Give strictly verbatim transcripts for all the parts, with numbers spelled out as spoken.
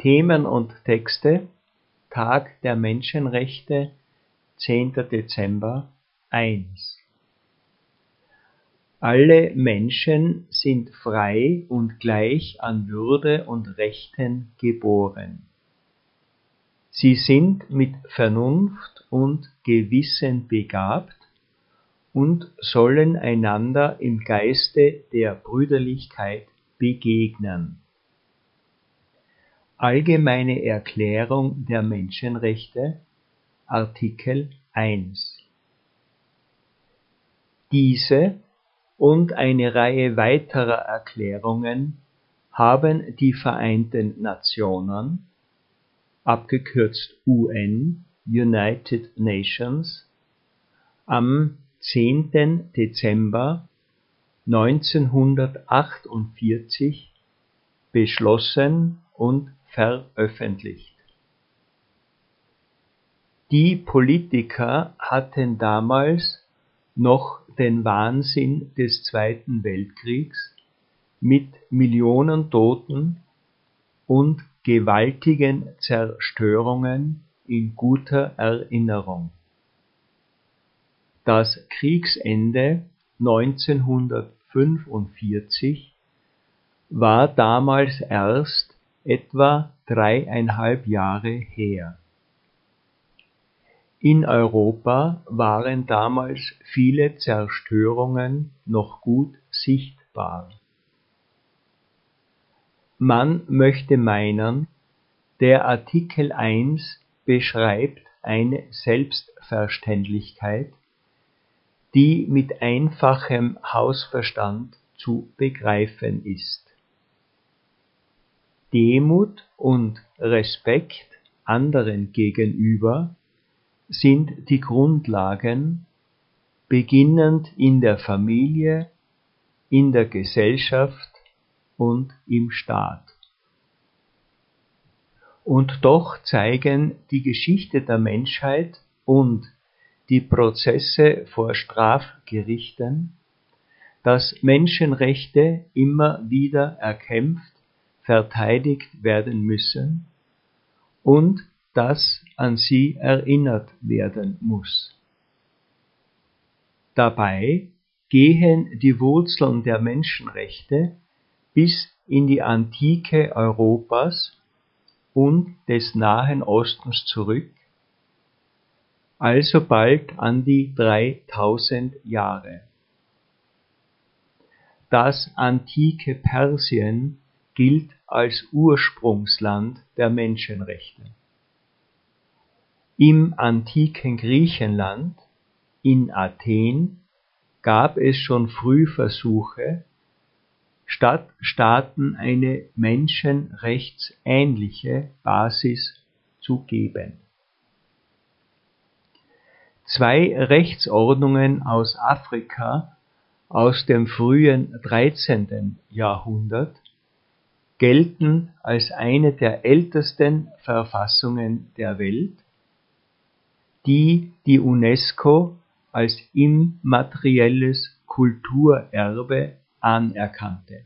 Themen und Texte, Tag der Menschenrechte, zehnter Dezember eins. Alle Menschen sind frei und gleich an Würde und Rechten geboren. Sie sind mit Vernunft und Gewissen begabt und sollen einander im Geiste der Brüderlichkeit begegnen. Allgemeine Erklärung der Menschenrechte, Artikel eins. Diese und eine Reihe weiterer Erklärungen haben die Vereinten Nationen, abgekürzt U N, United Nations, am zehnten Dezember neunzehnhundertachtundvierzig beschlossen und veröffentlicht. Die Politiker hatten damals noch den Wahnsinn des Zweiten Weltkriegs mit Millionen Toten und gewaltigen Zerstörungen in guter Erinnerung. Das Kriegsende neunzehnhundertfünfundvierzig war damals erst etwa dreieinhalb Jahre her. In Europa waren damals viele Zerstörungen noch gut sichtbar. Man möchte meinen, der Artikel eins beschreibt eine Selbstverständlichkeit, die mit einfachem Hausverstand zu begreifen ist. Demut und Respekt anderen gegenüber sind die Grundlagen, beginnend in der Familie, in der Gesellschaft und im Staat. Und doch zeigen die Geschichte der Menschheit und die Prozesse vor Strafgerichten, dass Menschenrechte immer wieder erkämpft, verteidigt werden müssen und dass an sie erinnert werden muss. Dabei gehen die Wurzeln der Menschenrechte bis in die Antike Europas und des Nahen Ostens zurück, also bald an die dreitausend Jahre. Das antike Persien gilt als Ursprungsland der Menschenrechte. Im antiken Griechenland, in Athen, gab es schon früh Versuche, Stadtstaaten eine menschenrechtsähnliche Basis zu geben. Zwei Rechtsordnungen aus Afrika aus dem frühen dreizehnten Jahrhundert gelten als eine der ältesten Verfassungen der Welt, die die UNESCO als immaterielles Kulturerbe anerkannte.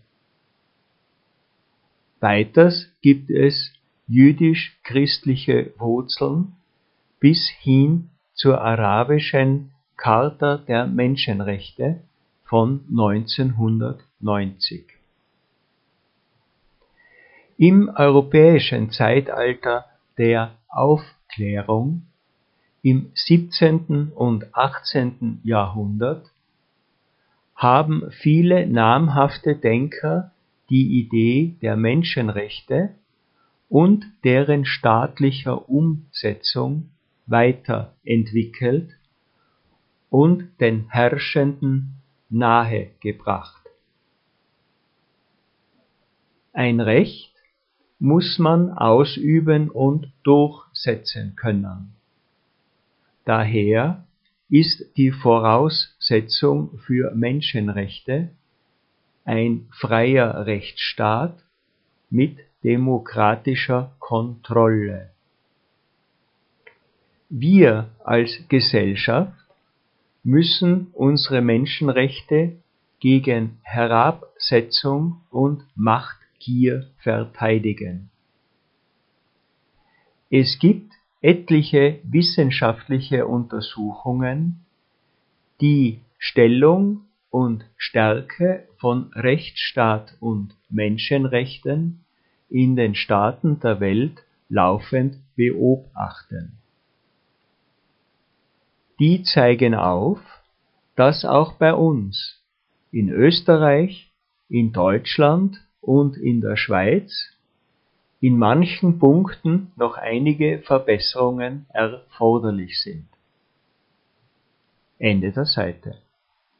Weiters gibt es jüdisch-christliche Wurzeln bis hin zur arabischen Charta der Menschenrechte von neunzehnhundertneunzig. Im europäischen Zeitalter der Aufklärung im siebzehnten und achtzehnten Jahrhundert haben viele namhafte Denker die Idee der Menschenrechte und deren staatlicher Umsetzung weiterentwickelt und den Herrschenden nahegebracht. Ein Recht muss man ausüben und durchsetzen können. Daher ist die Voraussetzung für Menschenrechte ein freier Rechtsstaat mit demokratischer Kontrolle. Wir als Gesellschaft müssen unsere Menschenrechte gegen Herabsetzung und Machtgier verteidigen. Es gibt etliche wissenschaftliche Untersuchungen, die Stellung und Stärke von Rechtsstaat und Menschenrechten in den Staaten der Welt laufend beobachten. Die zeigen auf, dass auch bei uns, in Österreich, in Deutschland und in der Schweiz, in manchen Punkten noch einige Verbesserungen erforderlich sind. Ende der Seite.